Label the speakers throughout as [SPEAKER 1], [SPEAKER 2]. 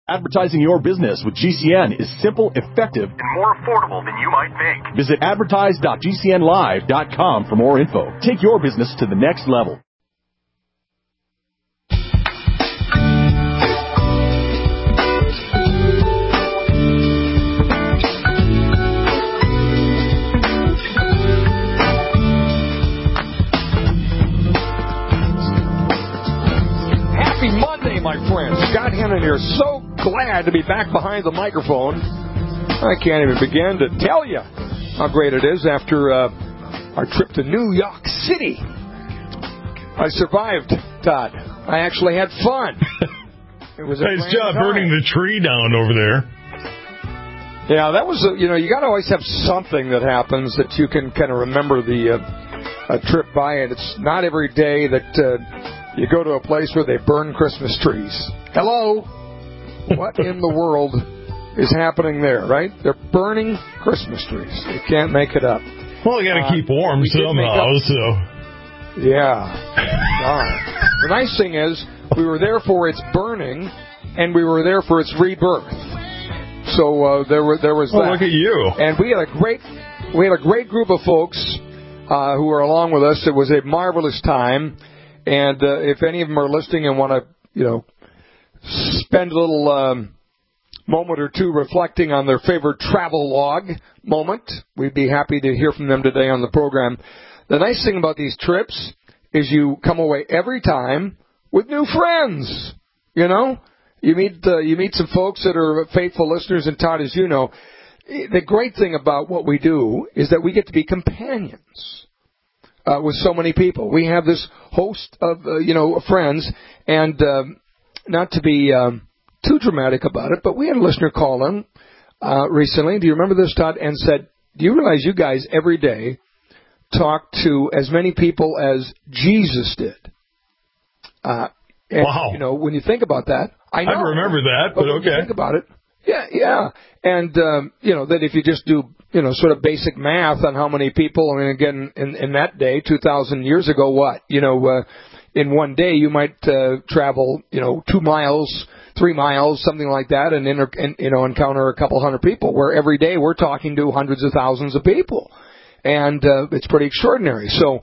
[SPEAKER 1] Advertising your business with GCN is simple, effective, and more affordable than you might think. Visit advertise.gcnlive.com for more info. Take your business to the next level.
[SPEAKER 2] Happy Monday, my friends. Scott Hannon here. So glad to be back behind the microphone. I can't even begin to tell you how great it is after our trip to New York City. I survived, Todd. I actually had fun. It was a
[SPEAKER 3] nice job burning the tree down over there.
[SPEAKER 2] Yeah, that was, you got to always have something that happens that you can kind of remember the trip by. And it's not every day that you go to a place where they burn Christmas trees. Hello? What in the world is happening there, right? They're burning Christmas trees. You can't make it up.
[SPEAKER 3] Well, you got to keep warm somehow, so...
[SPEAKER 2] Yeah. The nice thing is, we were there for its burning, and we were there for its rebirth. So there was that.
[SPEAKER 3] Look at you.
[SPEAKER 2] And we had a great group of folks who were along with us. It was a marvelous time. And if any of them are listening and want to, spend a little moment or two reflecting on their favorite travel log moment, we'd be happy to hear from them today on the program. The nice thing about these trips is you come away every time with new friends. You meet some folks that are faithful listeners, and Todd, as you know, the great thing about what we do is that we get to be companions with so many people. We have this host of friends, and not to be too dramatic about it, but we had a listener call in recently. Do you remember this, Todd? And said, "Do you realize you guys every day talk to as many people as Jesus did?" And,
[SPEAKER 3] wow.
[SPEAKER 2] When you think about that, I know.
[SPEAKER 3] I remember that, but okay.
[SPEAKER 2] When you think about it, yeah. And, that if you just do, sort of basic math on how many people, I mean, again, in that day, 2,000 years ago, in one day you might travel, 2 miles, 3 miles, something like that, and encounter a couple hundred people, where every day we're talking to hundreds of thousands of people. And it's pretty extraordinary. So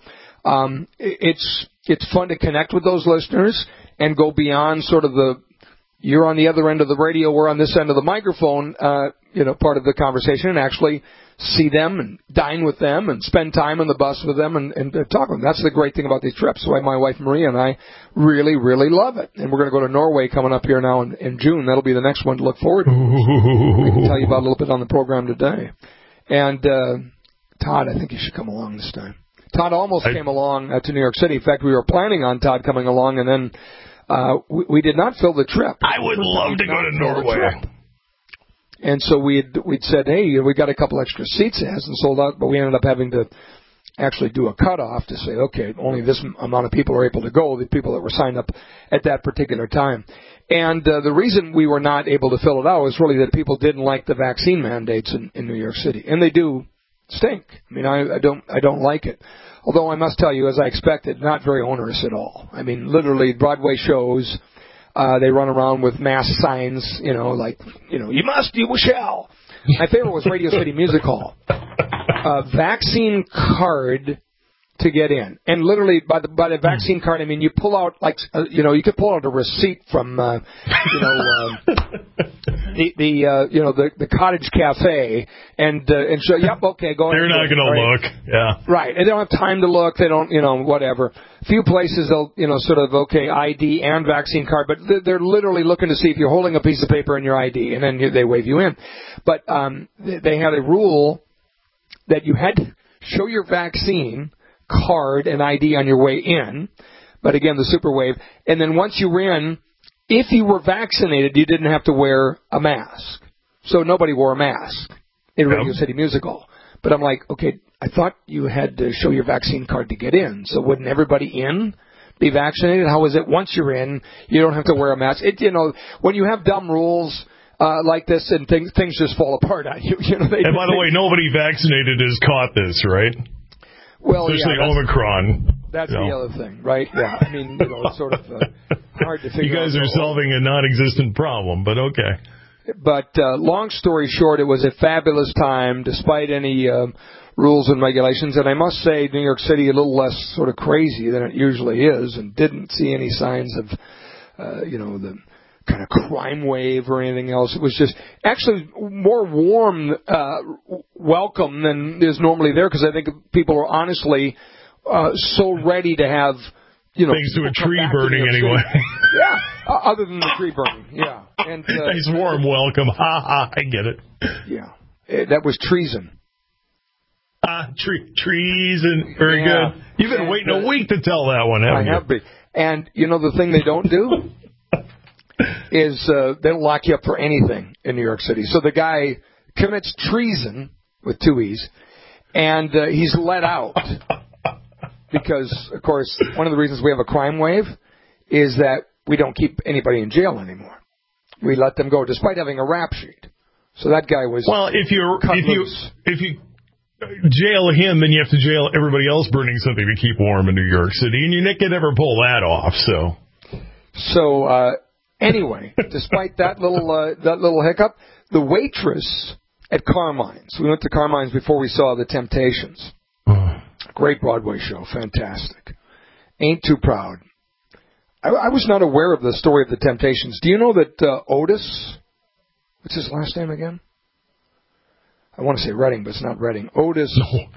[SPEAKER 2] it's fun to connect with those listeners and go beyond sort of you're on the other end of the radio, we're on this end of the microphone, part of the conversation, and actually see them and dine with them and spend time on the bus with them and talk with them. That's the great thing about these trips. So my wife Maria and I really, really love it. And we're going to go to Norway coming up here now in June. That'll be the next one to look forward to. We can tell you about a little bit on the program today. And Todd, I think you should come along this time. Todd almost came along to New York City. In fact, we were planning on Todd coming along, and then we did not fill the trip.
[SPEAKER 3] I would love to go to Norway.
[SPEAKER 2] And so we'd said, hey, we got a couple extra seats. It hasn't sold out, but we ended up having to actually do a cutoff to say, okay, only this amount of people are able to go, the people that were signed up at that particular time. And the reason we were not able to fill it out was really that people didn't like the vaccine mandates in New York City. And they do stink. I mean, I don't like it. Although I must tell you, as I expected, not very onerous at all. I mean, literally, Broadway shows, they run around with mass signs, you must, you shall. My favorite was Radio City Music Hall. Vaccine card to get in. And literally, by the vaccine card, I mean, you pull out, you could pull out a receipt from, the Cottage Cafe and show, yep, okay, go ahead.
[SPEAKER 3] They're not going to look. Yeah.
[SPEAKER 2] Right. They don't have time to look. They don't, whatever. A few places they'll, ID and vaccine card, but they're literally looking to see if you're holding a piece of paper in your ID, and then they wave you in. But they had a rule that you had to show your vaccine card and ID on your way in, but again, the super wave. And then once you were in, if you were vaccinated, you didn't have to wear a mask. So nobody wore a mask in Radio City Music Hall. But I'm like, okay, I thought you had to show your vaccine card to get in. So wouldn't everybody in be vaccinated? How is it once you're in, you don't have to wear a mask? When you have dumb rules like this, and things just fall apart on you. And
[SPEAKER 3] by the way, nobody vaccinated has caught this, right?
[SPEAKER 2] Well,
[SPEAKER 3] especially Omicron.
[SPEAKER 2] That's the other thing, right? Yeah, I mean, it's sort of hard to figure out.
[SPEAKER 3] You guys are solving a non-existent problem, but okay.
[SPEAKER 2] But long story short, it was a fabulous time, despite any rules and regulations. And I must say, New York City a little less sort of crazy than it usually is, and didn't see any signs of, the kind of crime wave or anything else. It was just actually more warm welcome than is normally there, because I think people are honestly so ready to have
[SPEAKER 3] things to a tree burning anyway.
[SPEAKER 2] Yeah, other than the tree burning. Yeah, and
[SPEAKER 3] nice warm welcome. Ha ha! I get it.
[SPEAKER 2] Yeah, that was treason.
[SPEAKER 3] Treason. Very good. You've been waiting a week to tell that one, haven't you?
[SPEAKER 2] I have been. And the thing they don't do is they don't lock you up for anything in New York City. So the guy commits treason with 2 E's, and he's let out. Because, of course, one of the reasons we have a crime wave is that we don't keep anybody in jail anymore. We let them go, despite having a rap sheet. So that guy was
[SPEAKER 3] if you jail him, then you have to jail everybody else burning something to keep warm in New York City, and you can never pull that off. So
[SPEAKER 2] anyway, despite that little hiccup, the waitress at Carmine's. We went to Carmine's before we saw The Temptations. Great Broadway show, fantastic. Ain't Too Proud. I was not aware of the story of The Temptations. Do you know that Otis, what's his last name again? I want to say Redding, but it's not Redding. Otis.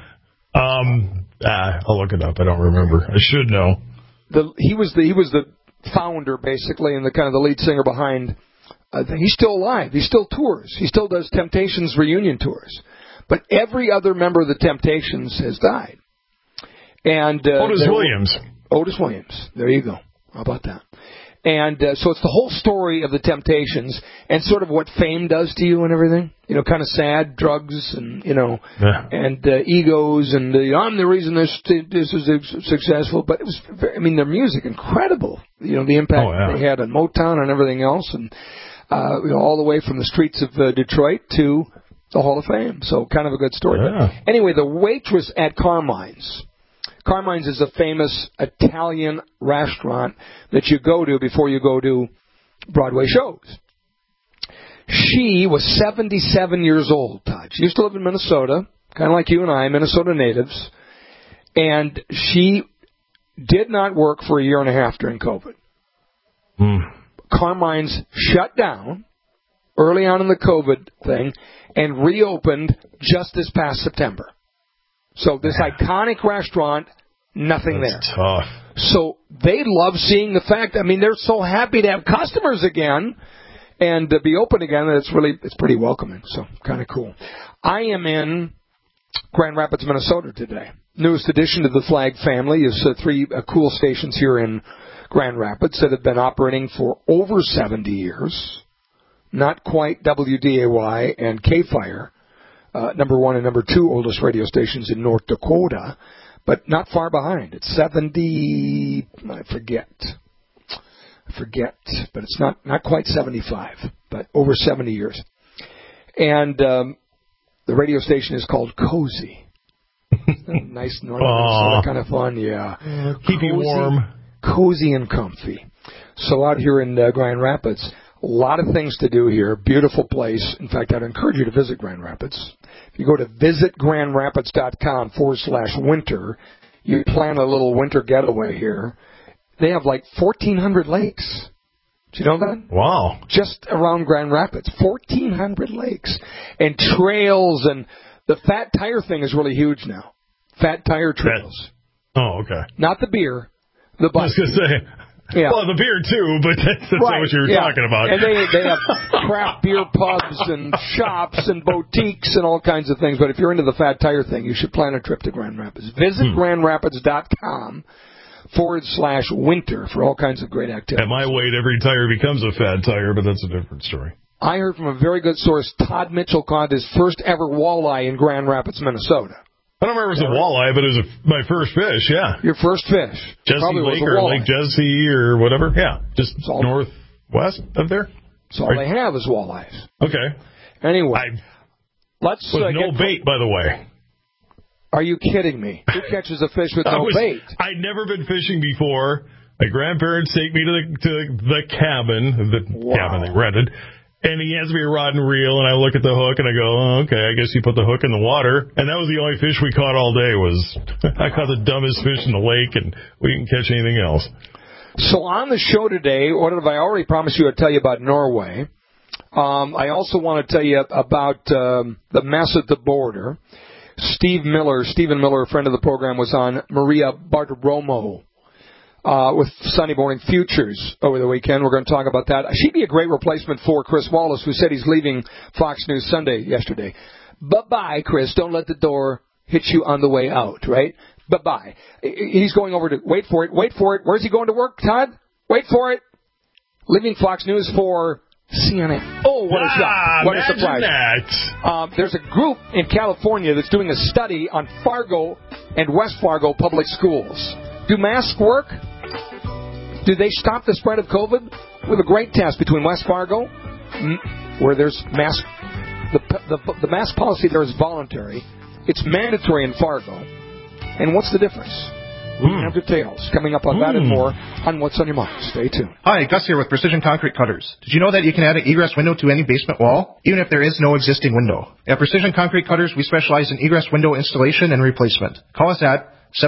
[SPEAKER 3] I'll look it up. I don't remember. I should know.
[SPEAKER 2] He was the founder, basically, and the kind of the lead singer behind. He's still alive. He still tours. He still does Temptations reunion tours. But every other member of the Temptations has died. And
[SPEAKER 3] Otis Williams.
[SPEAKER 2] Otis Williams. There you go. How about that? And so it's the whole story of the Temptations and sort of what fame does to you and everything. Kind of sad, drugs and, and egos and I'm the reason this is successful. But it was, their music, incredible. The impact they had on Motown and everything else. And, all the way from the streets of Detroit to the Hall of Fame. So kind of a good story.
[SPEAKER 3] Yeah.
[SPEAKER 2] But anyway, the waitress at Carmine's. Carmine's is a famous Italian restaurant that you go to before you go to Broadway shows. She was 77 years old, Todd. She used to live in Minnesota, kind of like you and I, Minnesota natives. And she did not work for a year and a half during COVID. Carmine's shut down early on in the COVID thing and reopened just this past September. So this iconic restaurant, nothing
[SPEAKER 3] That's
[SPEAKER 2] there.
[SPEAKER 3] Tough.
[SPEAKER 2] So they love seeing the fact. They're so happy to have customers again and to be open again. It's pretty welcoming. So kind of cool. I am in Grand Rapids, Minnesota today. Newest addition to the Flag family is 3 cool stations here in Grand Rapids that have been operating for over 70 years. Not quite WDAY and K-Fire. Number 1 and number 2 oldest radio stations in North Dakota, but not far behind. It's 70, I forget, but it's not quite 75, but over 70 years. And the radio station is called Cozy. Nice northern Minnesota kind of fun, yeah.
[SPEAKER 3] Keep you warm.
[SPEAKER 2] Cozy and comfy. So out here in Grand Rapids, a lot of things to do here. Beautiful place. In fact, I'd encourage you to visit Grand Rapids. If you go to visitgrandrapids.com/winter, you plan a little winter getaway here. They have like 1,400 lakes. Did you know that?
[SPEAKER 3] Wow.
[SPEAKER 2] Just around Grand Rapids. 1,400 lakes. And trails, and the Fat Tire thing is really huge now. Fat Tire trails.
[SPEAKER 3] Oh, okay.
[SPEAKER 2] Not the beer. The bike.
[SPEAKER 3] I was going to say...
[SPEAKER 2] Yeah.
[SPEAKER 3] Well, the beer, too, but that's not what you were talking about.
[SPEAKER 2] And they have craft beer pubs and shops and boutiques and all kinds of things. But if you're into the Fat Tire thing, you should plan a trip to Grand Rapids. Visit grandrapids.com/winter for all kinds of great activities.
[SPEAKER 3] At my weight, every tire becomes a Fat Tire, but that's a different story.
[SPEAKER 2] I heard from a very good source, Todd Mitchell caught his first ever walleye in Grand Rapids, Minnesota.
[SPEAKER 3] I don't remember if it was a walleye, but it was my first fish, yeah.
[SPEAKER 2] Your first fish.
[SPEAKER 3] Jesse Lake or Lake Jesse or whatever, yeah. Just northwest of there.
[SPEAKER 2] That's all they have is walleyes.
[SPEAKER 3] Okay.
[SPEAKER 2] Anyway, let's
[SPEAKER 3] with no bait, by the way.
[SPEAKER 2] Are you kidding me? Who catches a fish with no bait?
[SPEAKER 3] I'd never been fishing before. My grandparents take me to the cabin they rented, and he hands me a rod and reel, and I look at the hook, and I go, oh, okay, I guess you put the hook in the water. And that was the only fish we caught all day. I caught the dumbest fish in the lake, and we didn't catch anything else.
[SPEAKER 2] So on the show today, what have I already promised you? I'd tell you about Norway. I also want to tell you about the mess at the border. Stephen Miller, a friend of the program, was on Maria Bartiromo with Sunday Morning Futures over the weekend. We're going to talk about that. She'd be a great replacement for Chris Wallace, who said he's leaving Fox News Sunday yesterday. Bye-bye, Chris. Don't let the door hit you on the way out, right? Bye-bye. He's going over to, wait for it. Where's he going to work, Todd? Wait for it. Leaving Fox News for CNN. Oh, what a shock. What a surprise.
[SPEAKER 3] That.
[SPEAKER 2] There's a group in California that's doing a study on Fargo and West Fargo public schools. Do masks work? Do they stop the spread of COVID? We have a great test between West Fargo, where there's mask. The mask policy there is voluntary. It's mandatory in Fargo. And what's the difference? We have details coming up on that and more on What's on Your Mind. Stay tuned.
[SPEAKER 4] Hi, Gus here with Precision Concrete Cutters. Did you know that you can add an egress window to any basement wall, even if there is no existing window? At Precision Concrete Cutters, we specialize in egress window installation and replacement. Call us at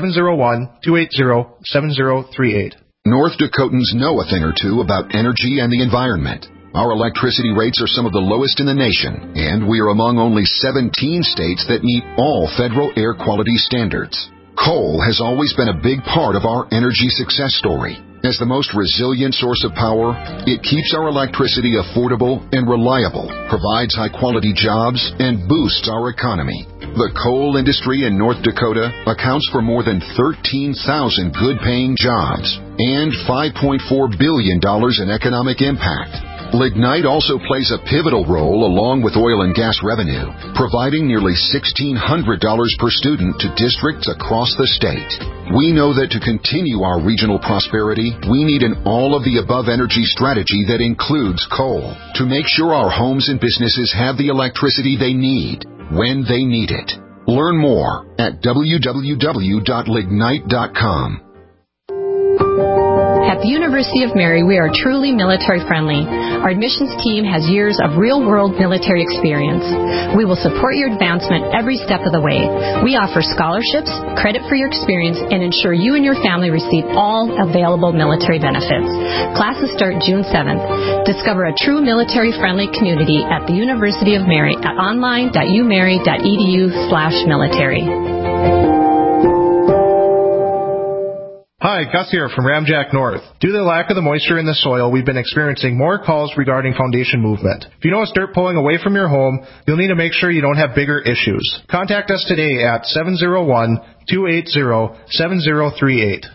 [SPEAKER 4] 701-280-7038.
[SPEAKER 5] North Dakotans know a thing or two about energy and the environment. Our electricity rates are some of the lowest in the nation, and we are among only 17 states that meet all federal air quality standards. Coal has always been a big part of our energy success story. As the most resilient source of power, it keeps our electricity affordable and reliable, provides high-quality jobs, and boosts our economy. The coal industry in North Dakota accounts for more than 13,000 good-paying jobs and $5.4 billion in economic impact. Lignite also plays a pivotal role along with oil and gas revenue, providing nearly $1,600 per student to districts across the state. We know that to continue our regional prosperity, we need an all-of-the-above energy strategy that includes coal to make sure our homes and businesses have the electricity they need when they need it. Learn more at www.lignite.com.
[SPEAKER 6] At the University of Mary, we are truly military-friendly. Our admissions team has years of real-world military experience. We will support your advancement every step of the way. We offer scholarships, credit for your experience, and ensure you and your family receive all available military benefits. Classes start June 7th. Discover a true military-friendly community at the University of Mary at online.umary.edu/military.
[SPEAKER 4] Hi, Gus here from Ramjack North. Due to the lack of the moisture in the soil, we've been experiencing more calls regarding foundation movement. If you notice dirt pulling away from your home, you'll need to make sure you don't have bigger issues. Contact us today at 701-280-7038.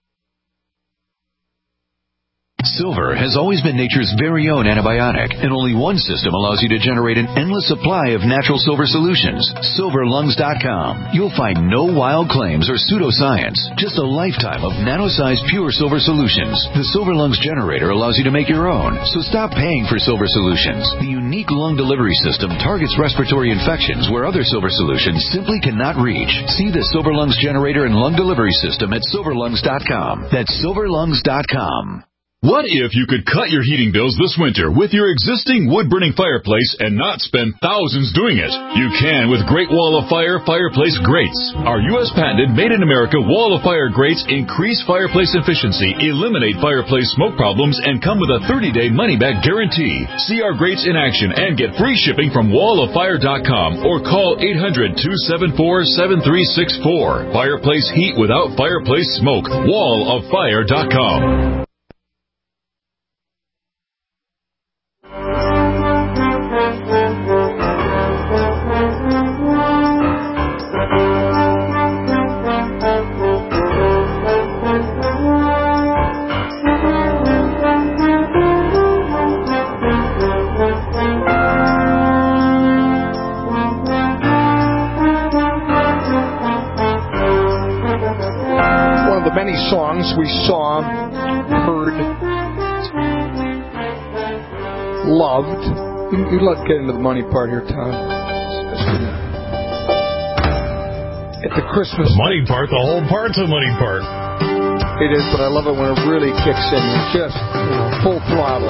[SPEAKER 7] Silver has always been nature's very own antibiotic, and only one system allows you to generate an endless supply of natural silver solutions. SilverLungs.com. You'll find no wild claims or pseudoscience, just a lifetime of nano-sized pure silver solutions. The Silver Lungs generator allows you to make your own, so stop paying for silver solutions. The unique lung delivery system targets respiratory infections where other silver solutions simply cannot reach. See the Silver Lungs generator and lung delivery system at SilverLungs.com. That's SilverLungs.com.
[SPEAKER 1] What if you could cut your heating bills this winter with your existing wood-burning fireplace and not spend thousands doing it? You can with Great Wall of Fire fireplace grates. Our U.S. patented made-in-America Wall of Fire grates increase fireplace efficiency, eliminate fireplace smoke problems, and come with a 30-day money-back guarantee. See our grates in action and get free shipping from walloffire.com or call 800-274-7364. Fireplace heat without fireplace smoke. walloffire.com.
[SPEAKER 2] Songs we saw, heard, loved. Let's get into the money part here, Tom. at the Christmas.
[SPEAKER 3] The money part, the whole part's a money part.
[SPEAKER 2] It is, but I love it when it really kicks in, just full throttle.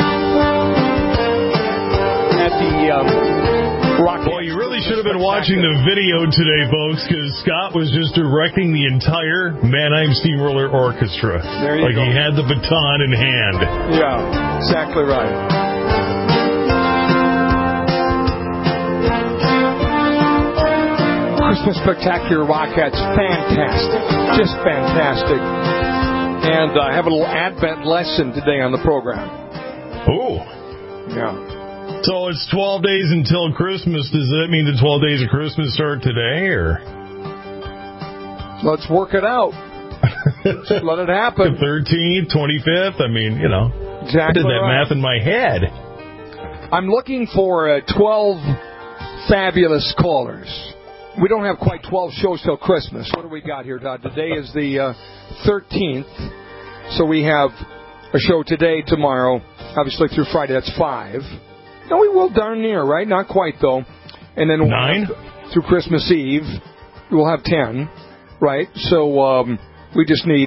[SPEAKER 2] At the Rock.
[SPEAKER 3] Well, you really should have been watching the video today, folks, because Scott was just directing the entire Mannheim Steamroller Orchestra.
[SPEAKER 2] There you go.
[SPEAKER 3] He had the baton in hand.
[SPEAKER 2] Yeah, exactly right. Christmas Spectacular Rockettes, fantastic, just fantastic. And I have a little Advent lesson today on the program.
[SPEAKER 3] Oh.
[SPEAKER 2] Yeah.
[SPEAKER 3] So it's 12 days until Christmas. Does that mean the 12 days of Christmas start today, or?
[SPEAKER 2] Let's work it out. Just let it happen.
[SPEAKER 3] The 13th, 25th, I mean,
[SPEAKER 2] Exactly
[SPEAKER 3] I did that
[SPEAKER 2] right.
[SPEAKER 3] math in my head.
[SPEAKER 2] I'm looking for 12 fabulous callers. We don't have quite 12 shows till Christmas. What do we got here, Todd? Today is the 13th. So we have a show today, tomorrow, obviously through Friday. That's 5. No, we will darn near, right? Not quite, though. And then
[SPEAKER 3] 9?
[SPEAKER 2] Through Christmas Eve, we'll have 10, right? So we just need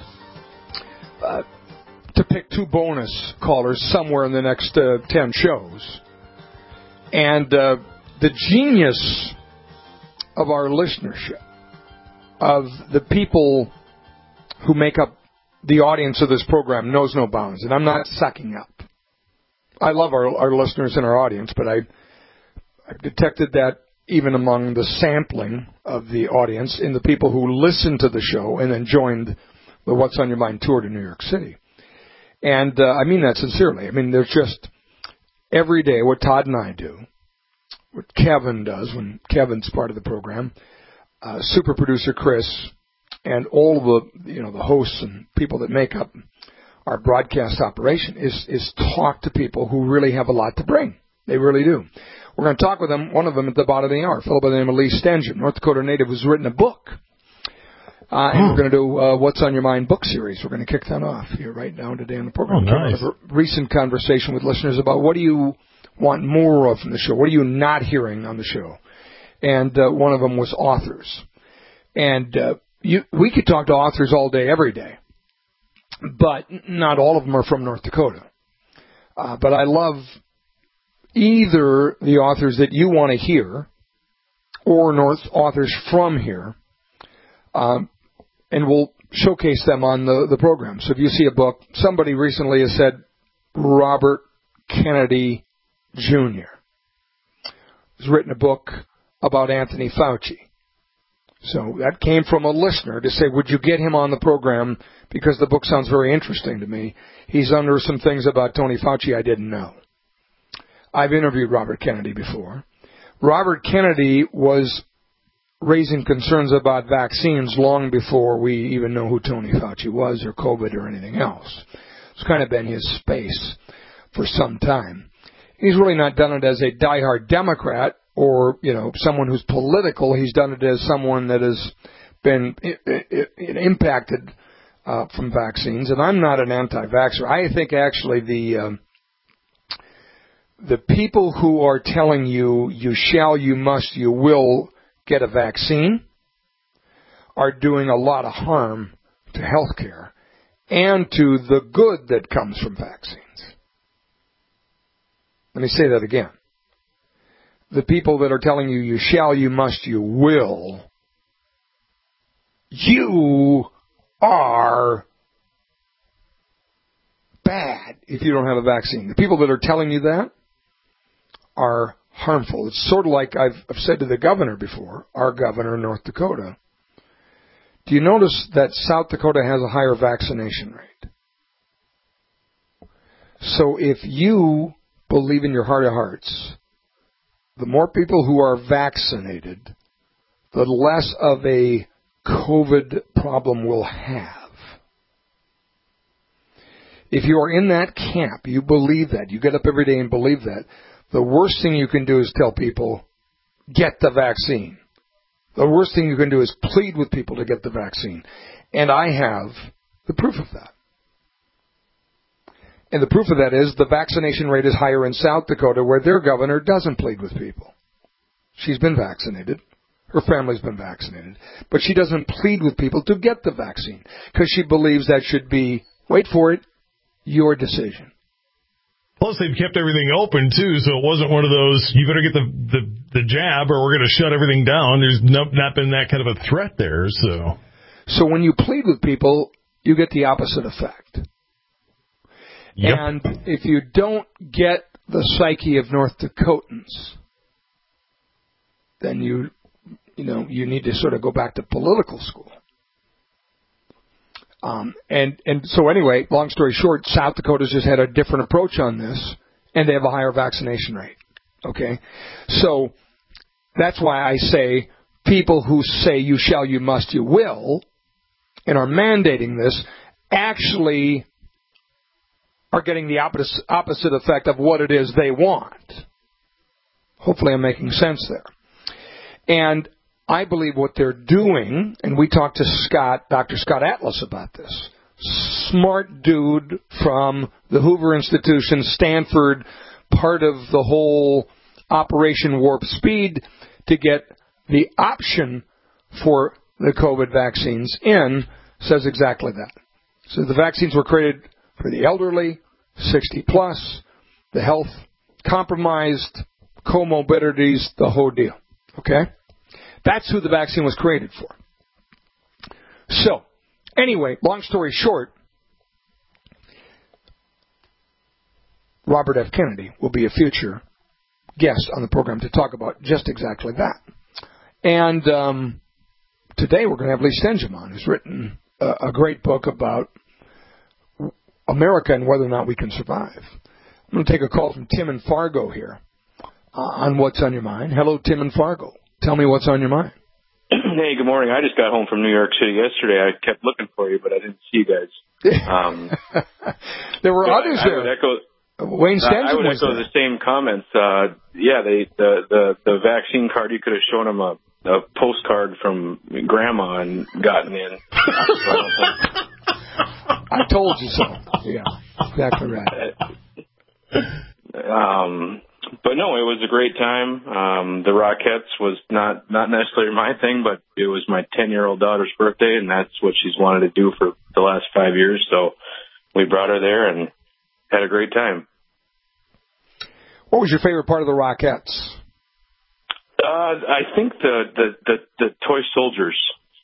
[SPEAKER 2] to pick 2 bonus callers somewhere in the next 10 shows. And the genius of our listenership, of the people who make up the audience of this program, knows no bounds. And I'm not sucking up. I love our listeners and our audience, but I've detected that even among the sampling of the audience in the people who listened to the show and then joined the What's on Your Mind tour to New York City. And I mean that sincerely. I mean, there's just every day what Todd and I do, what Kevin does when Kevin's part of the program, super producer Chris, and all the hosts and people that make up our broadcast operation is talk to people who really have a lot to bring. They really do. We're going to talk with them, one of them at the bottom of the hour, a fellow by the name of Lee Stengen, North Dakota native who's written a book. And we're going to do What's on Your Mind book series. We're going to kick that off here right now today on the program.
[SPEAKER 3] Nice.
[SPEAKER 2] A recent conversation with listeners about what do you want more of from the show? What are you not hearing on the show? And one of them was authors. And we could talk to authors all day, every day. But not all of them are from North Dakota. But I love either the authors that you want to hear or authors from here. And we'll showcase them on the program. So if you see a book, somebody recently has said Robert Kennedy Jr. has written a book about Anthony Fauci. So that came from a listener to say, would you get him on the program because the book sounds very interesting to me. He's under some things about Tony Fauci I didn't know. I've interviewed Robert Kennedy before. Robert Kennedy was raising concerns about vaccines long before we even know who Tony Fauci was or COVID or anything else. It's kind of been his space for some time. He's really not done it as a diehard Democrat or, someone who's political. He's done it as someone that has been impacted from vaccines. And I'm not an anti-vaxxer. I think actually the people who are telling you, you shall, you must, you will get a vaccine are doing a lot of harm to healthcare and to the good that comes from vaccines. Let me say that again. The people that are telling you, you shall, you must, you will, you are bad if you don't have a vaccine. The people that are telling you that are harmful. It's sort of like I've said to the governor before, our governor in North Dakota. Do you notice that South Dakota has a higher vaccination rate? So if you believe in your heart of hearts, the more people who are vaccinated, the less of a COVID problem we'll have. If you are in that camp, you believe that, you get up every day and believe that, the worst thing you can do is tell people, get the vaccine. The worst thing you can do is plead with people to get the vaccine. And I have the proof of that. And the proof of that is the vaccination rate is higher in South Dakota where their governor doesn't plead with people. She's been vaccinated. Her family's been vaccinated. But she doesn't plead with people to get the vaccine because she believes that should be, wait for it, your decision.
[SPEAKER 3] Plus, they've kept everything open, too, so it wasn't one of those, you better get the jab or we're going to shut everything down. There's not been that kind of a threat there. So
[SPEAKER 2] when you plead with people, you get the opposite effect.
[SPEAKER 3] Yep.
[SPEAKER 2] And if you don't get the psyche of North Dakotans, then you need to sort of go back to political school. And so anyway, long story short, South Dakota's just had a different approach on this, and they have a higher vaccination rate. Okay? So that's why I say people who say you shall, you must, you will, and are mandating this, actually are getting the opposite effect of what it is they want. Hopefully I'm making sense there. And I believe what they're doing, and we talked to Dr. Scott Atlas about this, smart dude from the Hoover Institution, Stanford, part of the whole Operation Warp Speed to get the option for the COVID vaccines in, says exactly that. So the vaccines were created for the elderly, 60 plus, the health compromised, comorbidities, the whole deal. Okay? That's who the vaccine was created for. So, anyway, long story short, Robert F. Kennedy will be a future guest on the program to talk about just exactly that. And today we're going to have Lee Stenjum on, who's written a great book about America and whether or not we can survive. I'm going to take a call from Tim in Fargo here on What's on Your Mind. Hello, Tim in Fargo. Tell me what's on your mind.
[SPEAKER 8] Hey, good morning. I just got home from New York City yesterday. I kept looking for you, but I didn't see you guys.
[SPEAKER 2] There were others there. Wayne Stenjum
[SPEAKER 8] I would echo the same comments. The vaccine card, you could have shown them a postcard from Grandma and gotten in.
[SPEAKER 2] I told you so. Yeah, exactly right.
[SPEAKER 8] But no, it was a great time. The Rockettes was not necessarily my thing, but it was my 10-year-old daughter's birthday, and that's what she's wanted to do for the last 5 years. So we brought her there and had a great time.
[SPEAKER 2] What was your favorite part of the Rockettes?
[SPEAKER 8] I think the toy soldiers.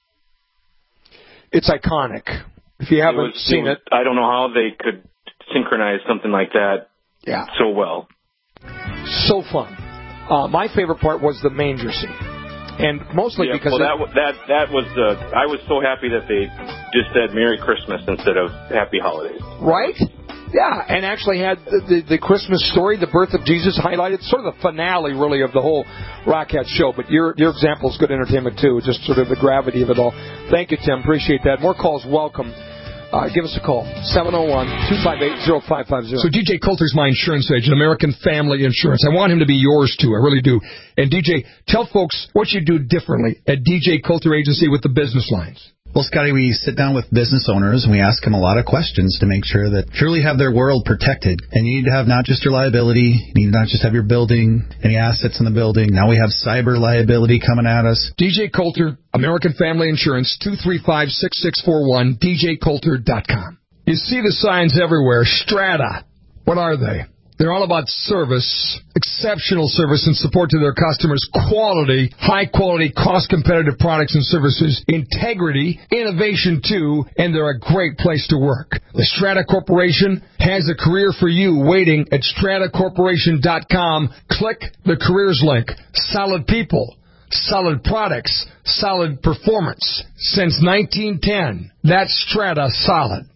[SPEAKER 2] It's iconic. If you haven't seen it,
[SPEAKER 8] I don't know how they could synchronize something like that so well.
[SPEAKER 2] So fun. My favorite part was the manger scene, and mostly because
[SPEAKER 8] that was I was so happy that they just said Merry Christmas instead of Happy Holidays.
[SPEAKER 2] Right? Yeah, and actually had the Christmas story, the birth of Jesus highlighted, sort of the finale, really, of the whole Rockette show. But your example is good entertainment, too, just sort of the gravity of it all. Thank you, Tim. Appreciate that. More calls, welcome. Give us a call, 701-258-0550.
[SPEAKER 9] So DJ Coulter's my insurance agent, American Family Insurance. I want him to be yours, too. I really do. And DJ, tell folks what you do differently at DJ Coulter Agency with the business lines.
[SPEAKER 10] Well, Scotty, we sit down with business owners and we ask them a lot of questions to make sure that truly have their world protected. And you need to have not just your liability, you need to not just have your building, any assets in the building. Now we have cyber liability coming at us.
[SPEAKER 9] DJ Coulter, American Family Insurance, 235-6641, DJCoulter.com. You see the signs everywhere. Strata. What are they? They're all about service, exceptional service and support to their customers, quality, high-quality, cost-competitive products and services, integrity, innovation, too, and they're a great place to work. The Strata Corporation has a career for you waiting at stratacorporation.com. Click the careers link. Solid people, solid products, solid performance. Since 1910, that's Strata Solid.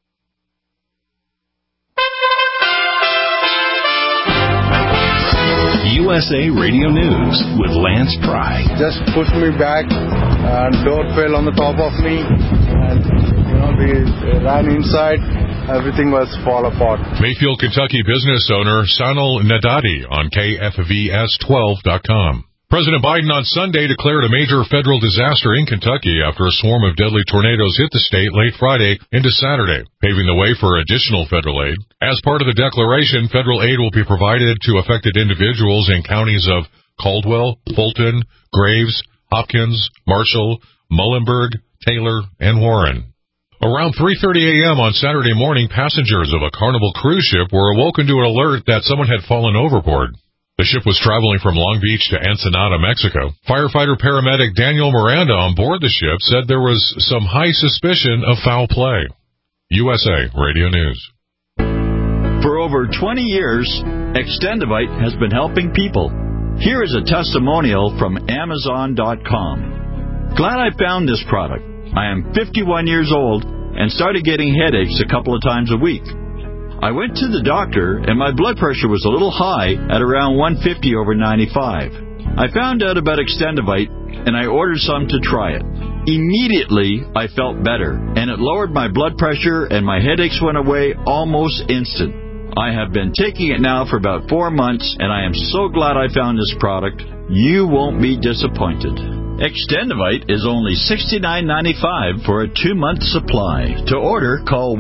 [SPEAKER 11] USA Radio News with Lance Pry.
[SPEAKER 12] Just pushed me back and door fell on the top of me and we ran inside. Everything was fall apart.
[SPEAKER 13] Mayfield, Kentucky business owner Sanal Nadati on KFVS12.com. President Biden on Sunday declared a major federal disaster in Kentucky after a swarm of deadly tornadoes hit the state late Friday into Saturday, paving the way for additional federal aid. As part of the declaration, federal aid will be provided to affected individuals in counties of Caldwell, Fulton, Graves, Hopkins, Marshall, Muhlenberg, Taylor, and Warren. Around 3:30 a.m. on Saturday morning, passengers of a Carnival cruise ship were awoken to an alert that someone had fallen overboard. The ship was traveling from Long Beach to Ensenada, Mexico. Firefighter-paramedic Daniel Miranda on board the ship said there was some high suspicion of foul play. USA Radio News.
[SPEAKER 14] For over 20 years, Extendivite has been helping people. Here is a testimonial from Amazon.com. Glad I found this product. I am 51 years old and started getting headaches a couple of times a week. I went to the doctor and my blood pressure was a little high at around 150/95. I found out about Extendivite and I ordered some to try it. Immediately, I felt better and it lowered my blood pressure and my headaches went away almost instant. I have been taking it now for about 4 months and I am so glad I found this product. You won't be disappointed. Extendivite is only $69.95 for a 2-month supply. To order, call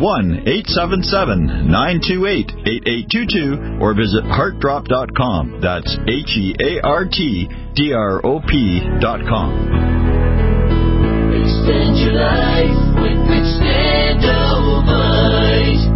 [SPEAKER 14] 1-877-928-8822 or visit heartdrop.com. That's HEARTDROP.com.
[SPEAKER 15] Extend your life with Extendivite.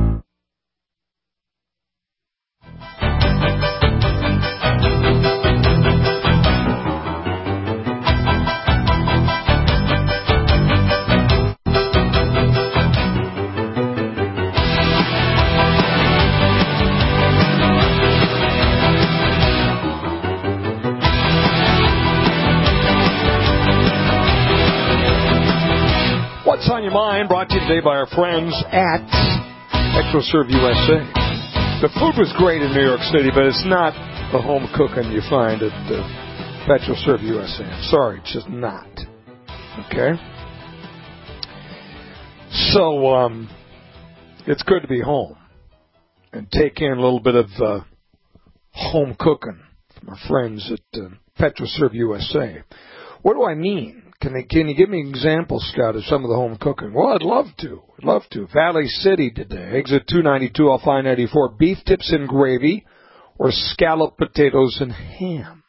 [SPEAKER 2] What's on Your Mind, brought to you today by our friends at PetroServe USA. The food was great in New York City, but it's not the home cooking you find at PetroServe USA. I'm sorry, it's just not. Okay? So, it's good to be home and take in a little bit of home cooking from our friends at PetroServe USA. What do I mean? Can you give me examples, Scott, of some of the home cooking? Well, I'd love to. Valley City today. Exit 292 off I-94. Beef tips and gravy or scalloped potatoes and ham.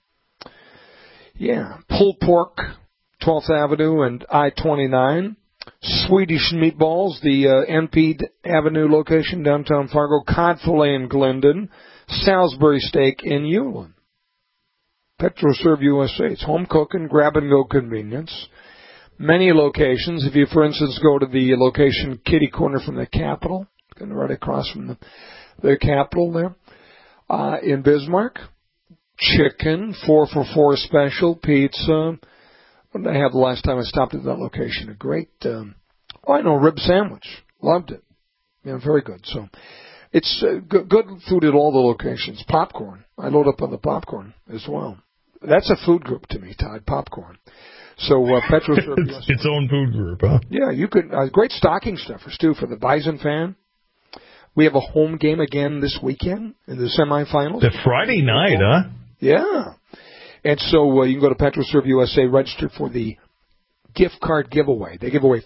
[SPEAKER 2] Yeah. Pulled pork, 12th Avenue and I-29. Swedish meatballs, the NP Avenue location, downtown Fargo. Cod fillet in Glendon. Salisbury steak in Uline. PetroServe USA. It's home cooking, grab-and-go convenience. Many locations. If you, for instance, go to the location kitty corner from the Capitol, right across from the Capitol there, in Bismarck, chicken, 4 for $4 special, pizza. What did I have the last time I stopped at that location? A great, rib sandwich. Loved it. Yeah, very good. So it's good food at all the locations. Popcorn. I load up on the popcorn as well. That's a food group to me, Todd, popcorn. So PetroServe USA.
[SPEAKER 3] Its own food group, huh?
[SPEAKER 2] Yeah, you could. Great stocking stuffers, too, for the Bison fan. We have a home game again this weekend in the semifinals.
[SPEAKER 3] The Friday night, huh?
[SPEAKER 2] Yeah. And so you can go to PetroServe USA, register for the gift card giveaway. They give away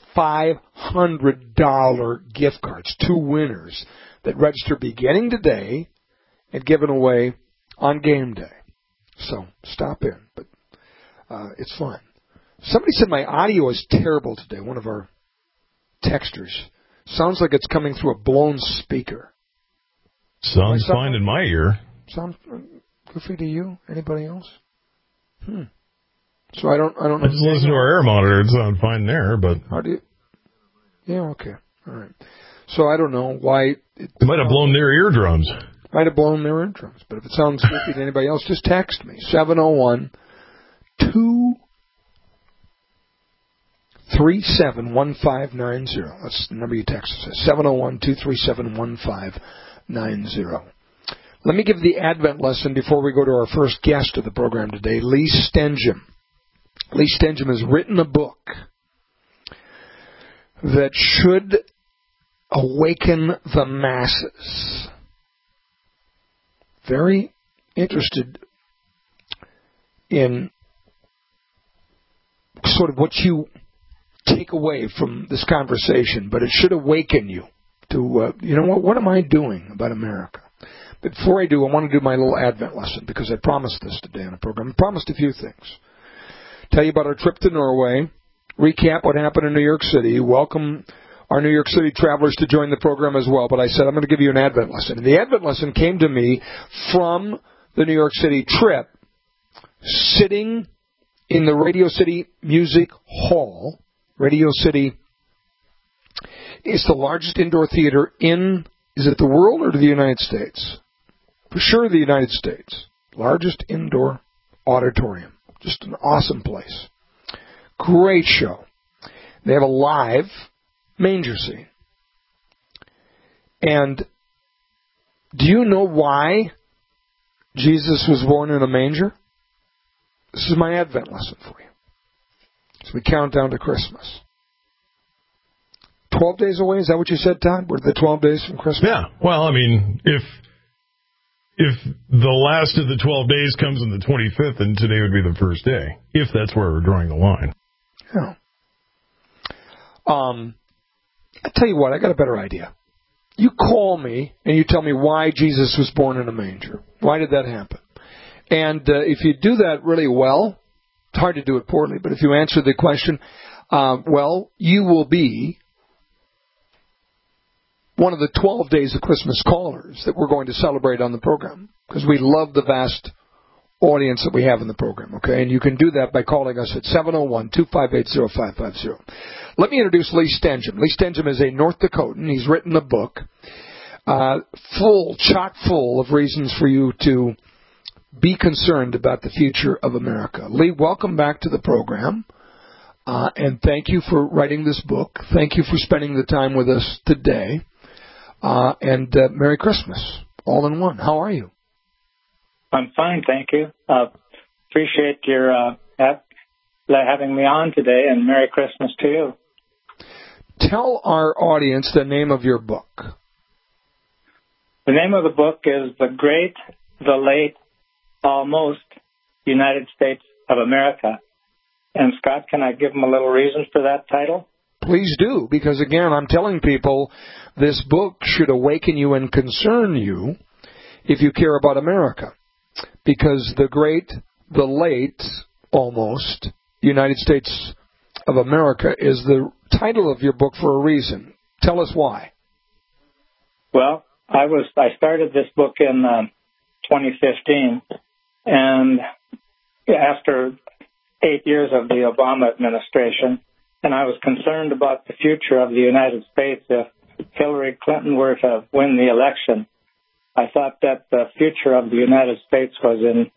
[SPEAKER 2] $500 gift cards, 2 winners that register beginning today and given away on game day. So stop in, but it's fun. Somebody said my audio is terrible today, one of our texters. Sounds like it's coming through a blown speaker.
[SPEAKER 3] Sounds fine in my ear.
[SPEAKER 2] Sounds goofy to you? Anybody else? So I don't know.
[SPEAKER 3] I just listen to our air monitor. It sounds fine there, but...
[SPEAKER 2] How do you... Yeah, okay. All right. So I don't know why...
[SPEAKER 3] It might have blown their eardrums.
[SPEAKER 2] Might have blown their eardrums. But if it sounds goofy to anybody else, just text me. 701-237-1590. That's the number you text us. 701-237-1590. Let me give the Advent lesson before we go to our first guest of the program today, Lee Stenjum. Lee Stenjum has written a book that should awaken the masses. Very interested in sort of what you take away from this conversation, but it should awaken you to, what am I doing about America? But before I do, I want to do my little Advent lesson because I promised this today on the program. I promised a few things. tell you about our trip to Norway, recap what happened in New York City, welcome our New York City travelers to join the program as well. But I said I'm going to give you an Advent lesson. And the Advent lesson came to me from the New York City trip, sitting in the Radio City Music Hall. Radio City is the largest indoor theater in, is it the world or the United States? For sure the United States. Largest indoor auditorium. Just an awesome place. Great show. They have a live manger scene. And do you know why Jesus was born in a manger? This is my Advent lesson for you. So we count down to Christmas. 12 days away? Is that what you said, Todd? We're the 12 days from Christmas?
[SPEAKER 3] Yeah. Well, I mean, if the last of the 12 days comes on the 25th, then today would be the first day, if that's where we're drawing the line.
[SPEAKER 2] Yeah. I tell you what, I got a better idea. You call me and you tell me why Jesus was born in a manger. Why did that happen? And if you do that really well, it's hard to do it poorly, but if you answer the question, well, you will be one of the 12 Days of Christmas callers that we're going to celebrate on the program, because we love the vast audience that we have in the program, okay? And you can do that by calling us at 701-258-0550. Let me introduce Lee Stenjum. Lee Stenjum is a North Dakotan. He's written a book chock full of reasons for you to be concerned about the future of America. Lee, welcome back to the program, and thank you for writing this book. Thank you for spending the time with us today, and Merry Christmas, all in one. How are you?
[SPEAKER 16] I'm fine, thank you. Appreciate your having me on today, and Merry Christmas to you.
[SPEAKER 2] Tell our audience the name of your book.
[SPEAKER 16] The name of the book is The Great, the Late, Almost United States of America. And Scott, can I give them a little reason for that title?
[SPEAKER 2] Please do, because again, I'm telling people this book should awaken you and concern you if you care about America. Because the great, the late, almost, United States of America is the title of your book for a reason. Tell us why.
[SPEAKER 16] Well, I started this book in 2015, and after 8 years of the Obama administration, and I was concerned about the future of the United States if Hillary Clinton were to win the election. I thought that the future of the United States was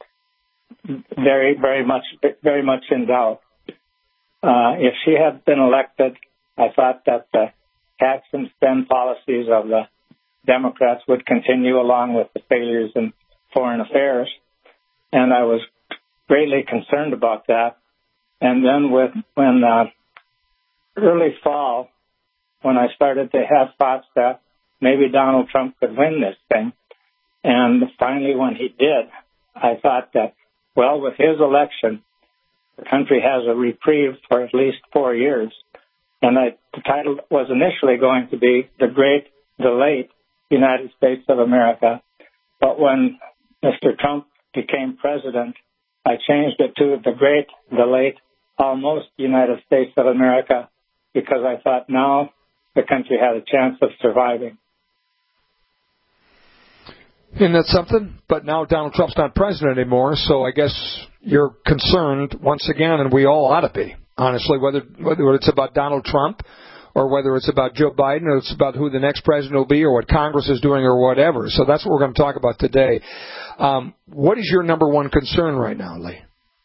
[SPEAKER 16] very much in doubt. If she had been elected, I thought that the tax and spend policies of the Democrats would continue along with the failures in foreign affairs, and I was greatly concerned about that. And then when early fall, when I started to have thoughts that maybe Donald Trump could win this thing, and finally when he did, I thought that, well, with his election, the country has a reprieve for at least 4 years. And the title was initially going to be The Great, the Late United States of America. But when Mr. Trump became president, I changed it to The Great, the Late, Almost United States of America, because I thought now the country had a chance of surviving.
[SPEAKER 2] Isn't that something? But now Donald Trump's not president anymore, so I guess you're concerned once again, and we all ought to be, honestly, whether it's about Donald Trump or whether it's about Joe Biden or it's about who the next president will be or what Congress is doing or whatever. So that's what we're going to talk about today. What is your number one concern right now, Lee?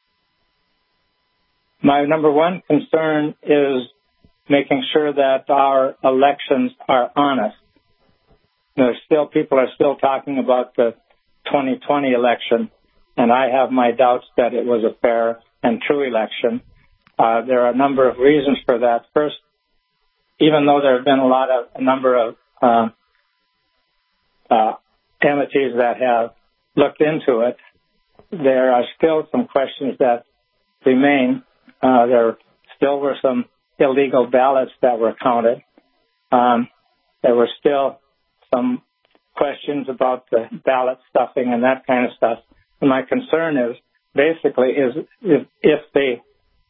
[SPEAKER 16] My number one concern is making sure that our elections are honest. People are still talking about the 2020 election, and I have my doubts that it was a fair and true election. There are a number of reasons for that. First, even though there have been a number of entities that have looked into it, there are still some questions that remain. There still were some illegal ballots that were counted. There were still some questions about the ballot stuffing and that kind of stuff. And my concern is basically if the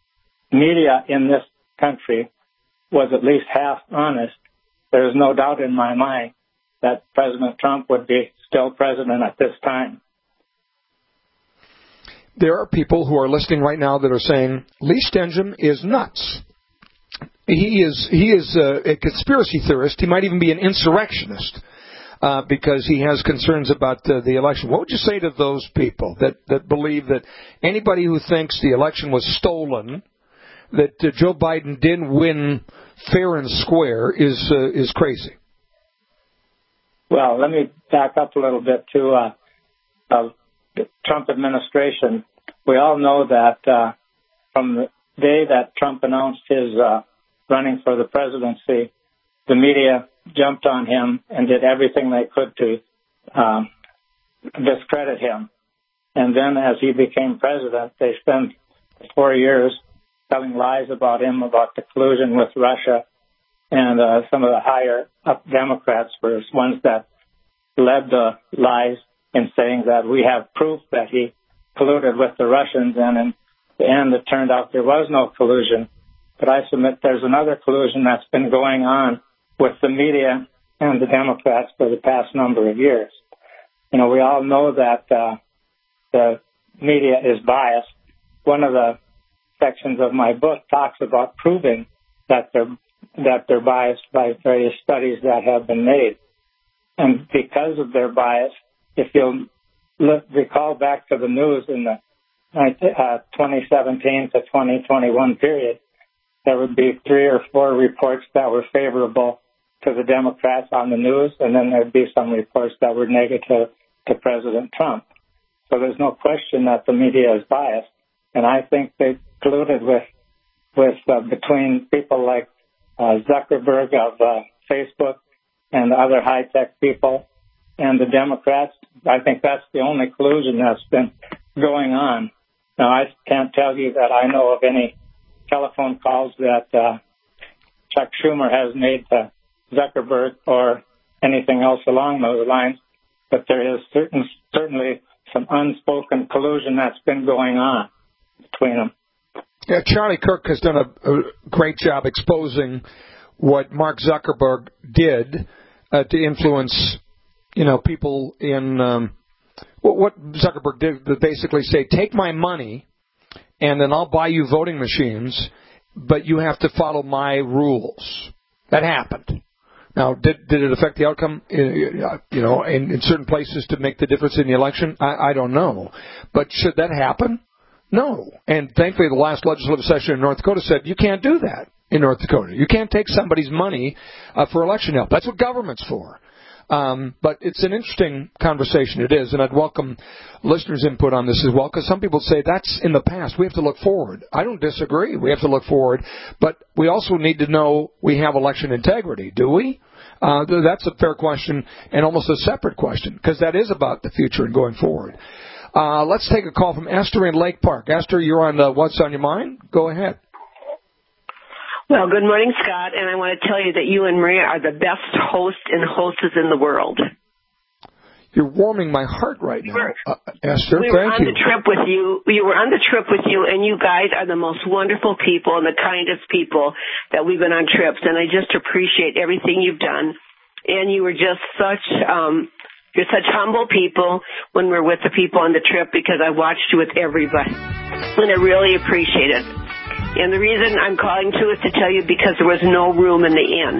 [SPEAKER 16] media in this country was at least half honest, there is no doubt in my mind that President Trump would be still president at this time.
[SPEAKER 2] There are people who are listening right now that are saying, Lee Stenjum is nuts. He is a conspiracy theorist. He might even be an insurrectionist because he has concerns about the election. What would you say to those people that believe that anybody who thinks the election was stolen, that Joe Biden didn't win fair and square, is crazy?
[SPEAKER 16] Well, let me back up a little bit to the Trump administration. We all know that from the day that Trump announced his running for the presidency, the media jumped on him and did everything they could to discredit him. And then as he became president, they spent 4 years telling lies about him, about the collusion with Russia. And some of the higher-up Democrats were ones that led the lies in saying that we have proof that he colluded with the Russians. And in the end, it turned out there was no collusion. But I submit there's another collusion that's been going on with the media and the Democrats for the past number of years. You know, we all know that the media is biased. One of the sections of my book talks about proving that they're biased by various studies that have been made. And because of their bias, if you'll recall back to the news in the 2017 to 2021 period, there would be 3 or 4 reports that were favorable to the Democrats on the news, and then there'd be some reports that were negative to President Trump. So there's no question that the media is biased. And I think they colluded with between people like Zuckerberg of Facebook and other high-tech people and the Democrats. I think that's the only collusion that's been going on. Now, I can't tell you that I know of any telephone calls that Chuck Schumer has made to Zuckerberg or anything else along those lines, but there is certainly some unspoken collusion that's been going on between them.
[SPEAKER 2] Yeah, Charlie Kirk has done a great job exposing what Mark Zuckerberg did to influence, people in what Zuckerberg did to basically say, take my money and then I'll buy you voting machines, but you have to follow my rules. That happened. Now, did it affect the outcome, in certain places to make the difference in the election? I don't know. But should that happen? No. And thankfully, the last legislative session in North Dakota said you can't do that in North Dakota. You can't take somebody's money for election help. That's what government's for. But it's an interesting conversation. It is, and I'd welcome listeners' input on this as well, because some people say that's in the past. We have to look forward. I don't disagree. We have to look forward, but we also need to know we have election integrity. Do we? That's a fair question and almost a separate question, because that is about the future and going forward. Let's take a call from Esther in Lake Park. Esther, you're on What's on Your Mind? Go ahead.
[SPEAKER 17] Well, good morning, Scott, and I want to tell you that you and Maria are the best hosts and hostesses in the world.
[SPEAKER 2] You're warming my heart right now, Esther.
[SPEAKER 17] We were on the trip with you. We were on the trip with you, and you guys are the most wonderful people and the kindest people that we've been on trips, and I just appreciate everything you've done. And you were just you're such humble people when we're with the people on the trip, because I watched you with everybody, and I really appreciate it. And the reason I'm calling, too, is to tell you because there was no room in the inn.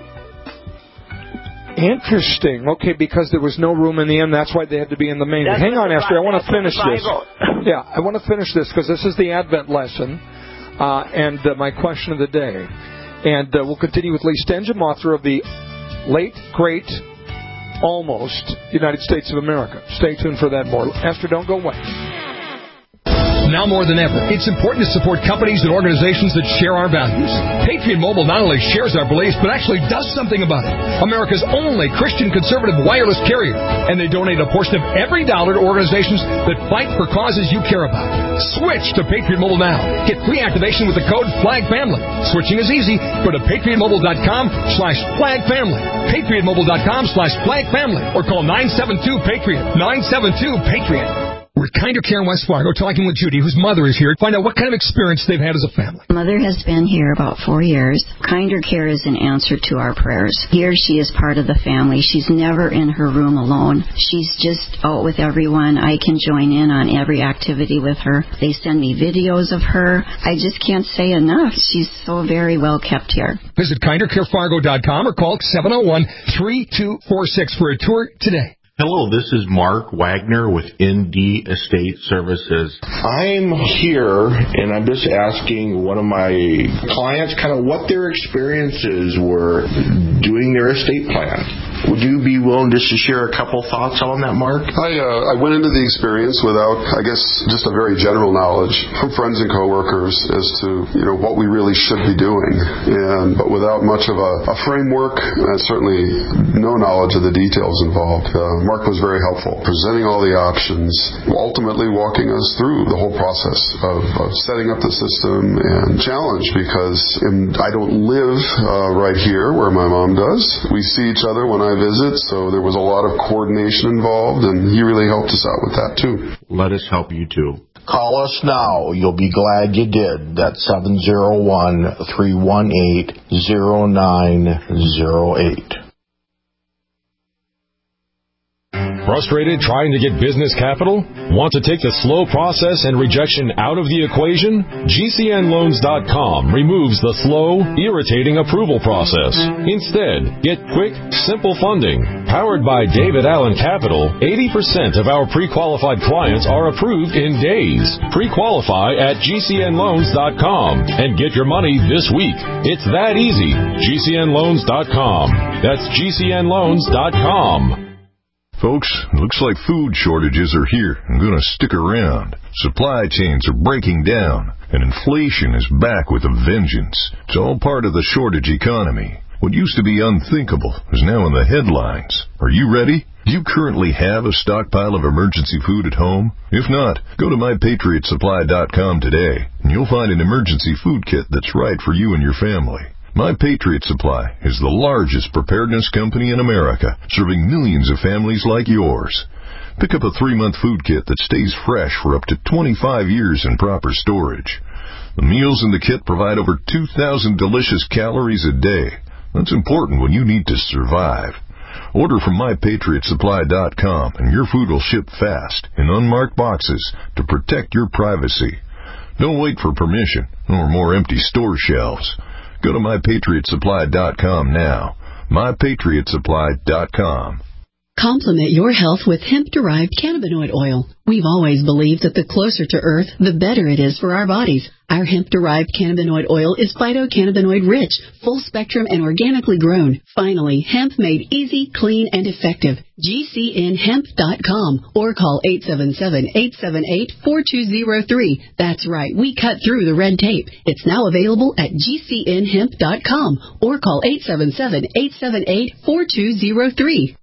[SPEAKER 2] Interesting. Okay, because there was no room in the inn, that's why they had to be in the main. Hang on, Esther, I want to finish this. Yeah, I want to finish this because this is the Advent lesson and my question of the day. And we'll continue with Lee Stenjum, author of the late, great, almost United States of America. Stay tuned for that more. Esther, don't go away.
[SPEAKER 9] Now more than ever, it's important to support companies and organizations that share our values. Patriot Mobile not only shares our beliefs, but actually does something about it. America's only Christian conservative wireless carrier. And they donate a portion of every dollar to organizations that fight for causes you care about. Switch to Patriot Mobile now. Get free activation with the code FLAGFAMILY. Switching is easy. Go to patriotmobile.com/FLAGFAMILY. patriotmobile.com/FLAGFAMILY. Or call 972-PATRIOT. 972-PATRIOT. We're at Kinder Care in West Fargo talking with Judy, whose mother is here, to find out what kind of experience they've had as a family.
[SPEAKER 18] Mother has been here about 4 years. Kinder Care is an answer to our prayers. Here she is part of the family. She's never in her room alone. She's just out with everyone. I can join in on every activity with her. They send me videos of her. I just can't say enough. She's so very well kept here.
[SPEAKER 9] Visit KinderCareFargo.com or call 701-3246 for a tour today.
[SPEAKER 19] Hello, this is Mark Wagner with ND Estate Services. I'm here, and I'm just asking one of my clients kind of what their experiences were doing their estate plan. Would you be willing just to share a couple thoughts on that, Mark?
[SPEAKER 20] I went into the experience without, I guess, just a very general knowledge from friends and coworkers as to, what we really should be doing, but without much of a framework and certainly no knowledge of the details involved. Mark was very helpful, presenting all the options, ultimately walking us through the whole process of setting up the system and challenge, because I don't live right here where my mom does. We see each other when I visit, so there was a lot of coordination involved, and he really helped us out with that too.
[SPEAKER 19] Let us help you too. Call us now. You'll be glad you did. That's 701-318-0908.
[SPEAKER 21] Frustrated trying to get business capital? Want to take the slow process and rejection out of the equation? GCNLoans.com removes the slow, irritating approval process. Instead, get quick, simple funding. Powered by David Allen Capital, 80% of our pre-qualified clients are approved in days. Pre-qualify at GCNLoans.com and get your money this week. It's that easy. GCNLoans.com. That's GCNLoans.com.
[SPEAKER 22] Folks, looks like food shortages are here and going to stick around. Supply chains are breaking down, and inflation is back with a vengeance. It's all part of the shortage economy. What used to be unthinkable is now in the headlines. Are you ready? Do you currently have a stockpile of emergency food at home? If not, go to MyPatriotSupply.com today, and you'll find an emergency food kit that's right for you and your family. My Patriot Supply is the largest preparedness company in America, serving millions of families like yours. Pick up a 3-month food kit that stays fresh for up to 25 years in proper storage. The meals in the kit provide over 2,000 delicious calories a day. That's important when you need to survive. Order from MyPatriotSupply.com and your food will ship fast in unmarked boxes to protect your privacy. Don't wait for permission or more empty store shelves. Go to MyPatriotSupply.com now. MyPatriotSupply.com.
[SPEAKER 23] Complement your health with hemp-derived cannabinoid oil. We've always believed that the closer to Earth, the better it is for our bodies. Our hemp-derived cannabinoid oil is phytocannabinoid-rich, full-spectrum, and organically grown. Finally, hemp made easy, clean, and effective. GCNHemp.com or call 877-878-4203. That's right, we cut through the red tape. It's now available at GCNHemp.com or call 877-878-4203.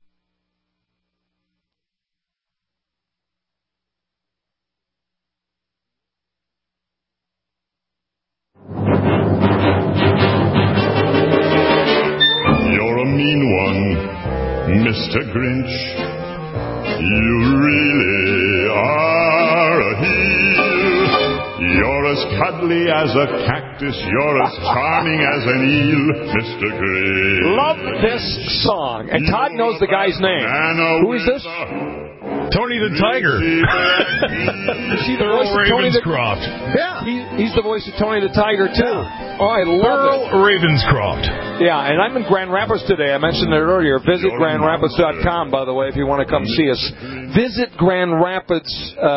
[SPEAKER 24] Mr. Grinch, you really are a heel. You're as cuddly as a cactus, you're as charming as an eel, Mr. Grinch.
[SPEAKER 2] Love this song. And Todd knows the guy's name. Who is this?
[SPEAKER 3] Tony the Tiger.
[SPEAKER 2] Is he the voice of Tony
[SPEAKER 3] Ravenscroft.
[SPEAKER 2] Yeah. He's the voice of Tony the Tiger, too. Yeah. Oh, I love it.
[SPEAKER 3] Ravenscroft.
[SPEAKER 2] Yeah, and I'm in Grand Rapids today. I mentioned it earlier. Visit GrandRapids.com, by the way, if you want to come see us. Visit Grand Rapids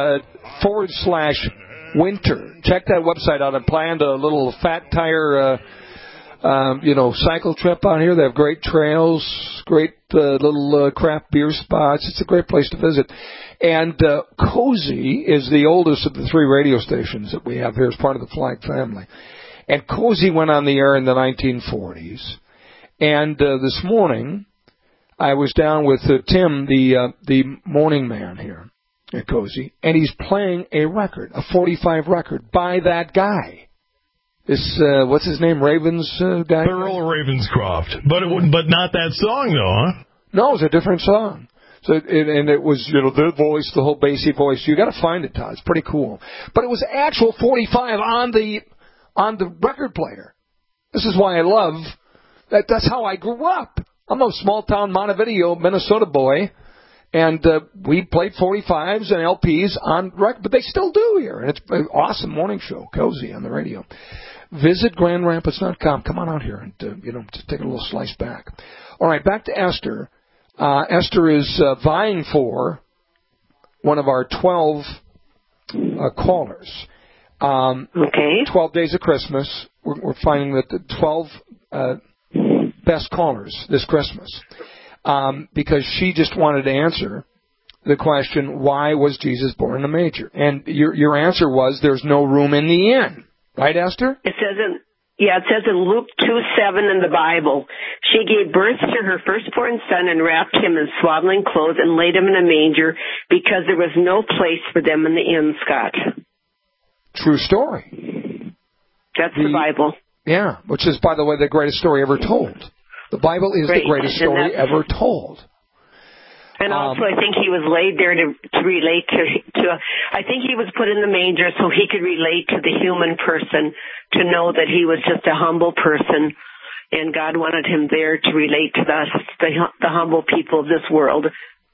[SPEAKER 2] /winter. Check that website out. I planned a little fat tire cycle trip on here. They have great trails, great little craft beer spots. It's a great place to visit. And Cozy is the oldest of the 3 radio stations that we have here as part of the Flag family. And Cozy went on the air in the 1940s. And this morning, I was down with Tim, the morning man here at Cozy, and he's playing a record, a 45 record, by that guy. This, what's his name, Ravens guy?
[SPEAKER 3] Earl Ravenscroft. But not that song, though, huh?
[SPEAKER 2] No, it's a different song. So and it was, their voice, the whole bassy voice. You got to find it, Todd. It's pretty cool. But it was actual 45 on the record player. This is why I love that. That's how I grew up. I'm a small town Montevideo, Minnesota boy, and we played 45s and LPs on record, but they still do here. And it's an awesome morning show, cozy on the radio. Visit GrandRapids.com. Come on out here and just take a little slice back. All right, back to Esther. Esther is vying for one of our 12 callers.
[SPEAKER 17] Okay.
[SPEAKER 2] 12 days of Christmas. We're finding that the 12 best callers this Christmas, because she just wanted to answer the question, why was Jesus born in a manger? And your answer was, there's no room in the inn. Right, Esther?
[SPEAKER 17] It says in Luke 2:7 in the Bible, she gave birth to her firstborn son and wrapped him in swaddling clothes and laid him in a manger because there was no place for them in the inn, Scott.
[SPEAKER 2] True story.
[SPEAKER 17] That's the Bible.
[SPEAKER 2] Yeah, which is, by the way, the greatest story ever told. The Bible is the greatest story ever told.
[SPEAKER 17] And also, I think he was laid there to relate to. I think he was put in the manger so he could relate to the human person, to know that he was just a humble person, and God wanted him there to relate to us, the humble people of this world.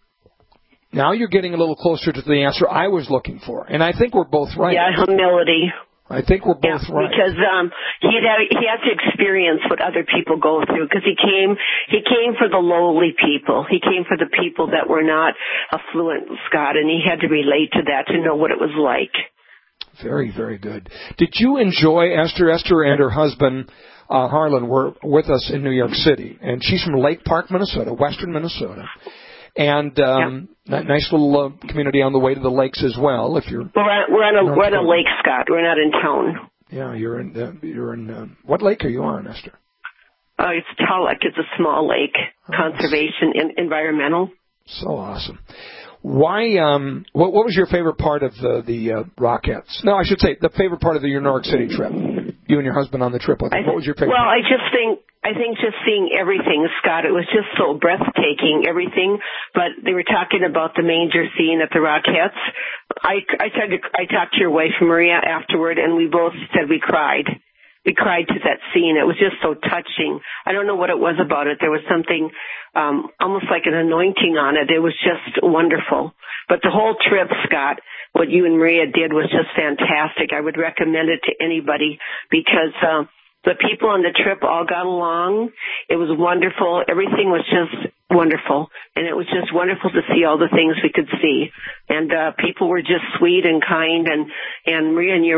[SPEAKER 2] Now you're getting a little closer to the answer I was looking for, and I think we're both right.
[SPEAKER 17] Yeah, humility.
[SPEAKER 2] I think we're both right.
[SPEAKER 17] Because he had to experience what other people go through, because he came for the lowly people. He came for the people that were not affluent, Scott, and he had to relate to that to know what it was like.
[SPEAKER 2] Very, very good. Did you enjoy Esther? Esther and her husband, Harlan, were with us in New York City, and she's from Lake Park, Minnesota, western Minnesota. And nice little community on the way to the lakes as well. If you're
[SPEAKER 17] we're on a lake, Scott. We're not in town.
[SPEAKER 2] Yeah, you're in. What lake are you on, Esther?
[SPEAKER 17] It's Tulloch. It's a small lake, conservation, environmental.
[SPEAKER 2] So awesome. Why? What was your favorite part of the Rockettes? No, I should say the favorite part of your New York City trip. You and your husband on the trip. What was your favorite?
[SPEAKER 17] Well, I think just seeing everything, Scott, it was just so breathtaking, everything. But they were talking about the manger scene at the Rockettes. I talked to your wife, Maria, afterward, and we both said we cried. We cried to that scene. It was just so touching. I don't know what it was about it. There was something almost like an anointing on it. It was just wonderful. But the whole trip, Scott, what you and Maria did was just fantastic. I would recommend it to anybody because the people on the trip all got along. It was wonderful. Everything was just wonderful. And it was just wonderful to see all the things we could see. And people were just sweet and kind. And Maria and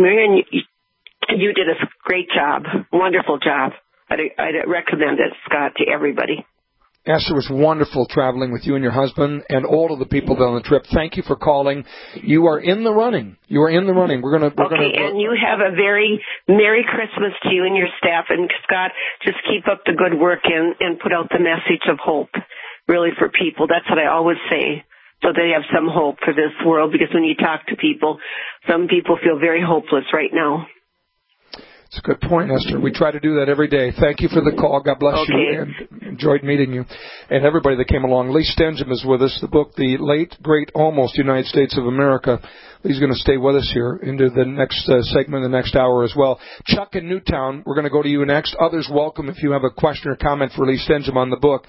[SPEAKER 17] you did a great job. Wonderful job. I'd recommend it, Scott, to everybody.
[SPEAKER 2] Esther, was wonderful traveling with you and your husband and all of the people on the trip. Thank you for calling. You are in the running. You are in the running.
[SPEAKER 17] And you have a very Merry Christmas to you and your staff. And Scott, just keep up the good work and put out the message of hope, really, for people. That's what I always say, so they have some hope for this world. Because when you talk to people, some people feel very hopeless right now.
[SPEAKER 2] It's a good point, Esther. We try to do that every day. Thank you for the call. God bless you, and enjoyed meeting you. And everybody that came along. Lee Stenjum is with us. The book, The Late, Great, Almost United States of America. Lee's going to stay with us here into the next segment, the next hour as well. Chuck in Newtown, we're going to go to you next. Others welcome if you have a question or comment for Lee Stenjum on the book.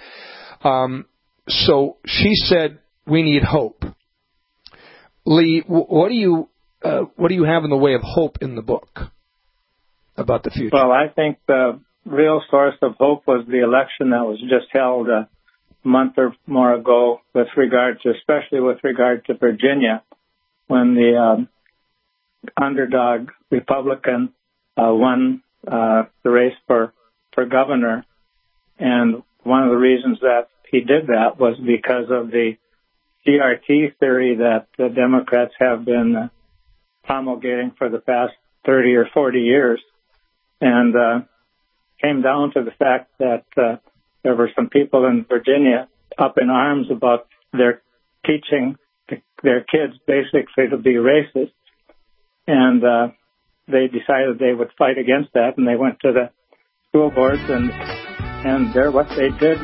[SPEAKER 2] So she said, we need hope. Lee, what do you have in the way of hope in the book about the future?
[SPEAKER 16] Well, I think the real source of hope was the election that was just held a month or more ago, especially with regard to Virginia, when the underdog Republican won the race for governor. And one of the reasons that he did that was because of the CRT theory that the Democrats have been promulgating for the past 30 or 40 years. And came down to the fact that there were some people in Virginia up in arms about their teaching their kids basically to be racist. And they decided they would fight against that, and they went to the school boards, and what they did was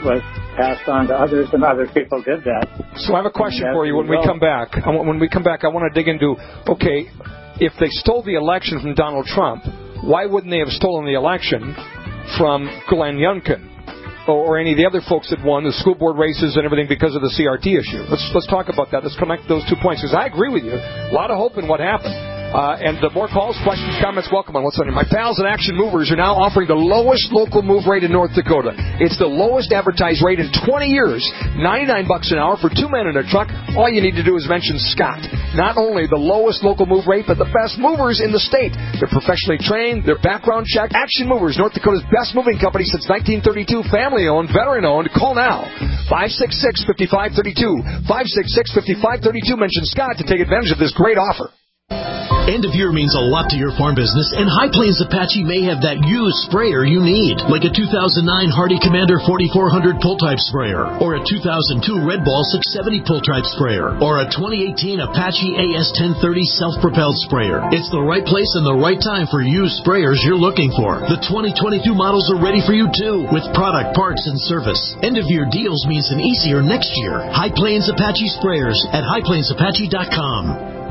[SPEAKER 16] passed on to others, and other people did that.
[SPEAKER 2] So I have a question for you when we come back. I want to dig into, okay, if they stole the election from Donald Trump, why wouldn't they have stolen the election from Glenn Youngkin or any of the other folks that won the school board races and everything because of the CRT issue? Let's talk about that. Let's connect those 2 points, because I agree with you. A lot of hope in what happened. And more calls, questions, comments, welcome on What's on Your Mind. My pals at Action Movers are now offering the lowest local move rate in North Dakota. It's the lowest advertised rate in 20 years, $99 an hour for 2 men in a truck. All you need to do is mention Scott. Not only the lowest local move rate, but the best movers in the state. They're professionally trained, they're background checked. Action Movers, North Dakota's best moving company since 1932, family-owned, veteran-owned. Call now, 566-5532. 566-5532. Mention Scott to take advantage of this great offer.
[SPEAKER 4] End of year means a lot to your farm business, and High Plains Apache may have that used sprayer you need, like a 2009 Hardy Commander 4400 pull-type sprayer, or a 2002 Red Ball 670 pull-type sprayer, or a 2018 Apache AS1030 self-propelled sprayer. It's the right place and the right time for used sprayers you're looking for. The 2022 models are ready for you, too, with product, parts, and service. End-of-year deals means an easier next year. High Plains Apache Sprayers at highplainsapache.com.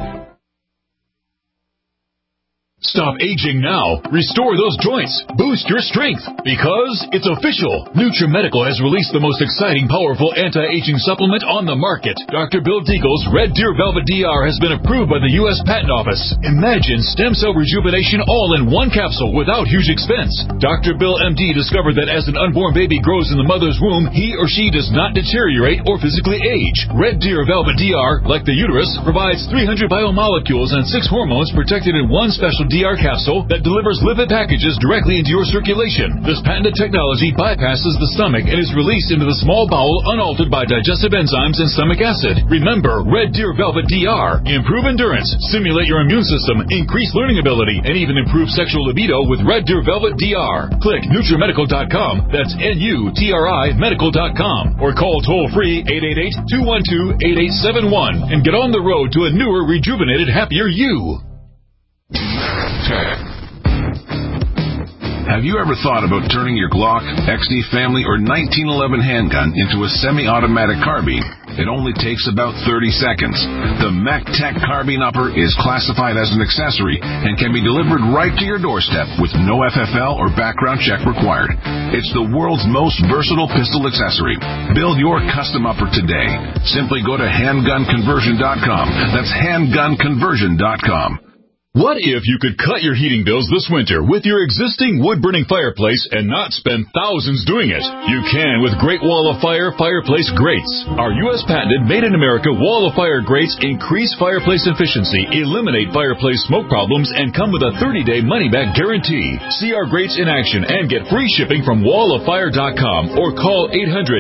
[SPEAKER 1] Stop aging now. Restore those joints. Boost your strength. Because it's official. NutriMedical has released the most exciting, powerful anti-aging supplement on the market. Dr. Bill Deagle's Red Deer Velvet DR has been approved by the U.S. Patent Office. Imagine stem cell rejuvenation all in one capsule without huge expense. Dr. Bill MD discovered that as an unborn baby grows in the mother's womb, he or she does not deteriorate or physically age. Red Deer Velvet DR, like the uterus, provides 300 biomolecules and 6 hormones protected in one special DR capsule that delivers lipid packages directly into your circulation. This patented technology bypasses the stomach and is released into the small bowel unaltered by digestive enzymes and stomach acid. Remember, Red Deer Velvet DR. Improve endurance, stimulate your immune system, increase learning ability, and even improve sexual libido with Red Deer Velvet DR. Click NutriMedical.com, that's NUTRI Medical.com, or call toll-free 888-212-8871 and get on the road to a newer, rejuvenated, happier you.
[SPEAKER 22] Have you ever thought about turning your Glock, XD Family, or 1911 handgun into a semi-automatic carbine? It only takes about 30 seconds. The MacTech Carbine Upper is classified as an accessory and can be delivered right to your doorstep with no FFL or background check required. It's the world's most versatile pistol accessory. Build your custom upper today. Simply go to handgunconversion.com. That's handgunconversion.com.
[SPEAKER 1] What if you could cut your heating bills this winter with your existing wood-burning fireplace and not spend thousands doing it? You can with Great Wall of Fire fireplace grates. Our U.S. patented made-in-America Wall of Fire grates increase fireplace efficiency, eliminate fireplace smoke problems, and come with a 30-day money-back guarantee. See our grates in action and get free shipping from walloffire.com or call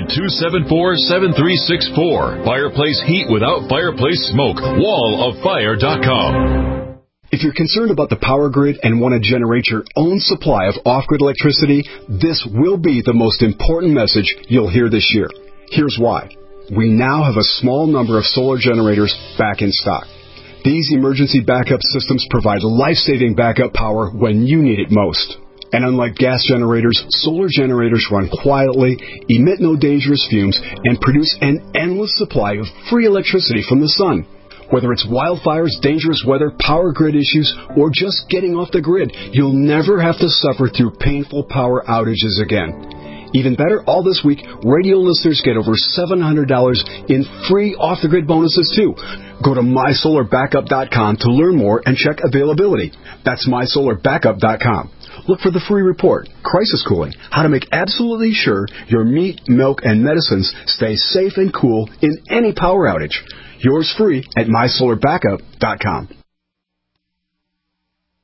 [SPEAKER 1] 800-274-7364. Fireplace heat without fireplace smoke. walloffire.com.
[SPEAKER 5] If you're concerned about the power grid and want to generate your own supply of off-grid electricity, this will be the most important message you'll hear this year. Here's why. We now have a small number of solar generators back in stock. These emergency backup systems provide life-saving backup power when you need it most. And unlike gas generators, solar generators run quietly, emit no dangerous fumes, and produce an endless supply of free electricity from the sun. Whether it's wildfires, dangerous weather, power grid issues, or just getting off the grid, you'll never have to suffer through painful power outages again. Even better, all this week, radio listeners get over $700 in free off-the-grid bonuses, too. Go to MySolarBackup.com to learn more and check availability. That's MySolarBackup.com. Look for the free report, Crisis Cooling, how to make absolutely sure your meat, milk, and medicines stay safe and cool in any power outage. Yours free at MySolarBackup.com.